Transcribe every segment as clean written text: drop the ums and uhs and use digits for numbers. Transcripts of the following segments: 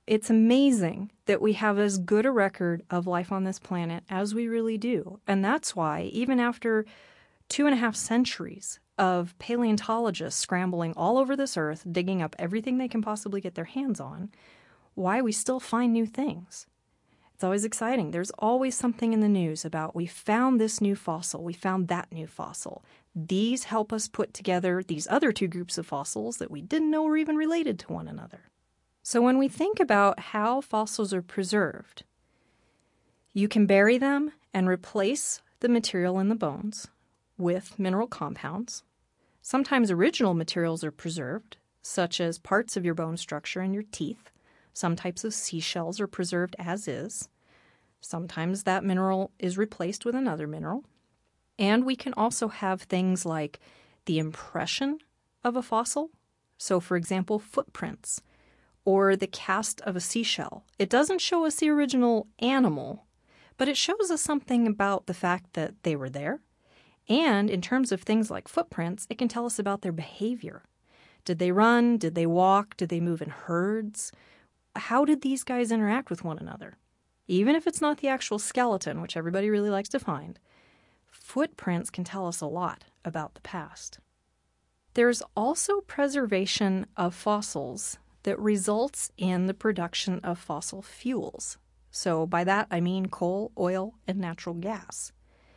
It's amazing that we have as good a record of life on this planet as we really do. And that's why, even after 2.5 centuries of paleontologists scrambling all over this earth, digging up everything they can possibly get their hands on, why we still find new things. It's always exciting. There's always something in the news about we found this new fossil, we found that new fossil. These help us put together these other two groups of fossils that we didn't know were even related to one another. So when we think about how fossils are preserved, you can bury them and replace the material in the bones with mineral compounds. Sometimes original materials are preserved, such as parts of your bone structure and your teeth. Some types of seashells are preserved as is. Sometimes that mineral is replaced with another mineral. And we can also have things like the impression of a fossil. So, for example, footprints or the cast of a seashell. It doesn't show us the original animal, but it shows us something about the fact that they were there. And in terms of things like footprints, it can tell us about their behavior. Did they run? Did they walk? Did they move in herds? How did these guys interact with one another? Even if it's not the actual skeleton, which everybody really likes to find, footprints can tell us a lot about the past. There's also preservation of fossils that results in the production of fossil fuels. So by that I mean coal, oil, and natural gas.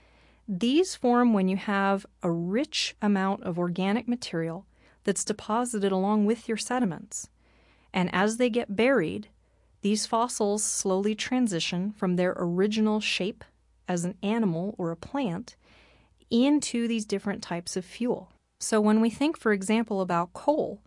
These form when you have a rich amount of organic material that's deposited along with your sediments. And as they get buried, these fossils slowly transition from their original shape as an animal or a plant into these different types of fuel. So when we think, for example, about coal,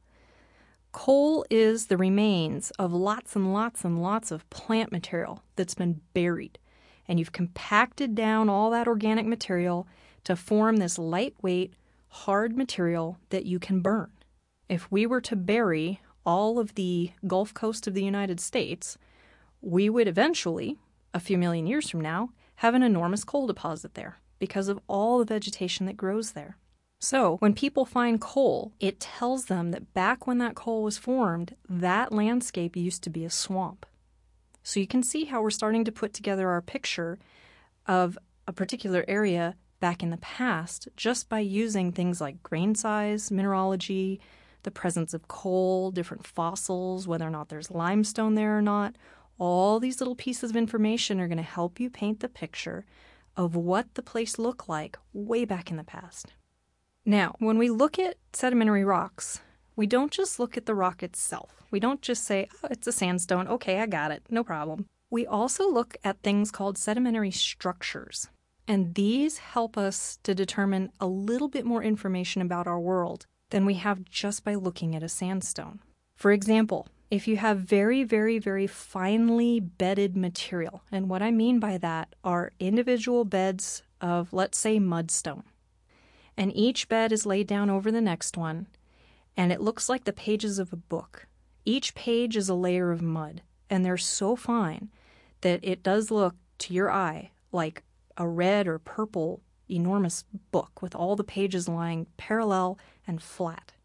coal is the remains of lots and lots and lots of plant material that's been buried. And you've compacted down all that organic material to form this lightweight, hard material that you can burn. If we were to bury all of the Gulf Coast of the United States, we would eventually, a few million years from now, have an enormous coal deposit there because of all the vegetation that grows there. So when people find coal, it tells them that back when that coal was formed, that landscape used to be a swamp. So you can see how we're starting to put together our picture of a particular area back in the past just by using things like grain size, mineralogy, the presence of coal, different fossils, whether or not there's limestone there or not. All these little pieces of information are going to help you paint the picture of what the place looked like way back in the past. Now, when we look at sedimentary rocks, we don't just look at the rock itself. We don't just say, oh, it's a sandstone. Okay, I got it. No problem. We also look at things called sedimentary structures. And these help us to determine a little bit more information about our world than we have just by looking at a sandstone. For example, if you have very, very, very finely bedded material, and what I mean by that are individual beds of, let's say, mudstone, and each bed is laid down over the next one, and it looks like the pages of a book. Each page is a layer of mud, and they're so fine that it does look, to your eye, like a red or purple enormous book with all the pages lying parallel and flat.